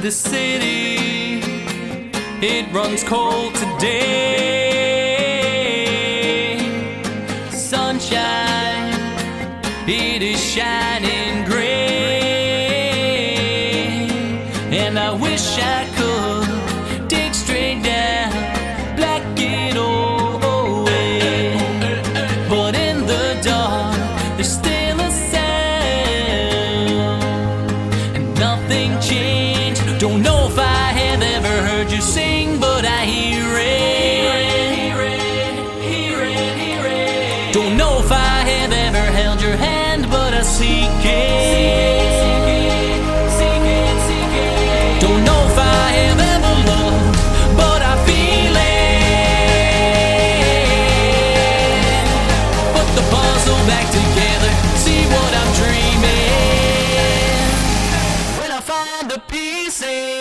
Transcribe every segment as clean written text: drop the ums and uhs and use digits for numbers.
the city, it runs cold today. Sunshine, it is shining gray, and I wish I could dig straight down, black it all away. But in the dark, there's still a sound, and nothing changed. Don't know if I have ever heard you sing, but I hear it. Don't know if I have ever held your hand, but I seek it. Don't know if I have ever loved, but I feel it. Put the puzzle back together, see what I'm dreaming. When I find the pieces.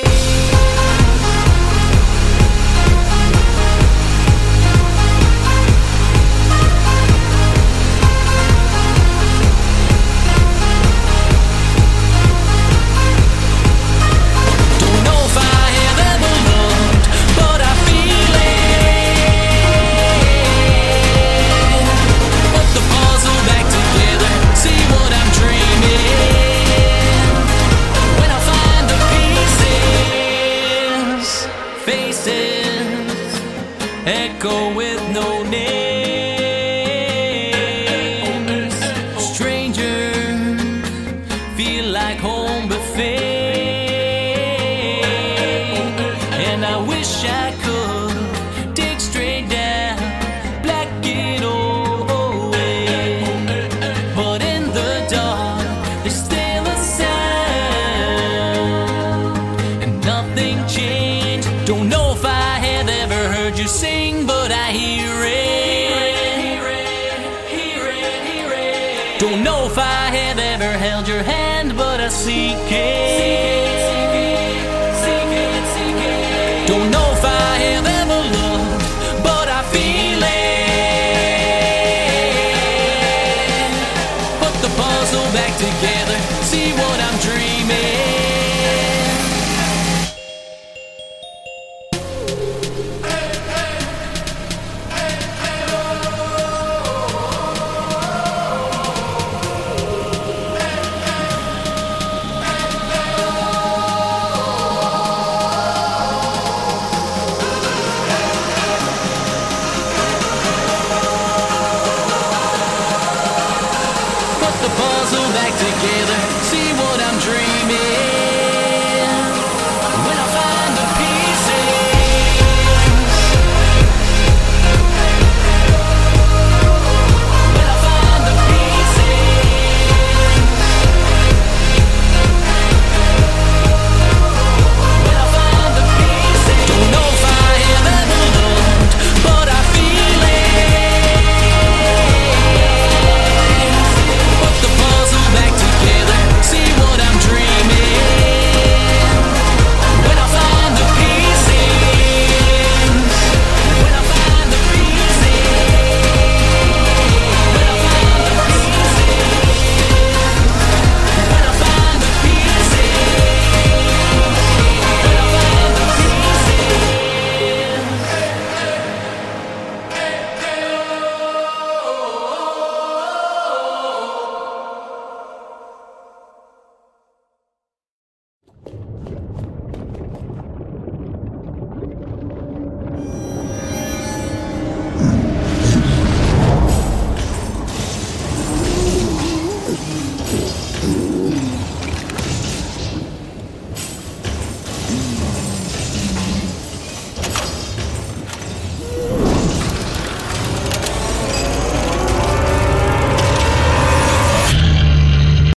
Echo with no names. Strangers feel like home buffet, and I wish I could dig straight down, black it all away. But in the dark, there's still a sound, and nothing changed. Don't know if I have ever heard you sing, but I hear it. Don't know if I have ever held your hand, but I seek it. Don't know if I have ever loved, but I feel it. Put the puzzle back together, see what I'm dreaming. Put the puzzle back together, see what I'm dreaming.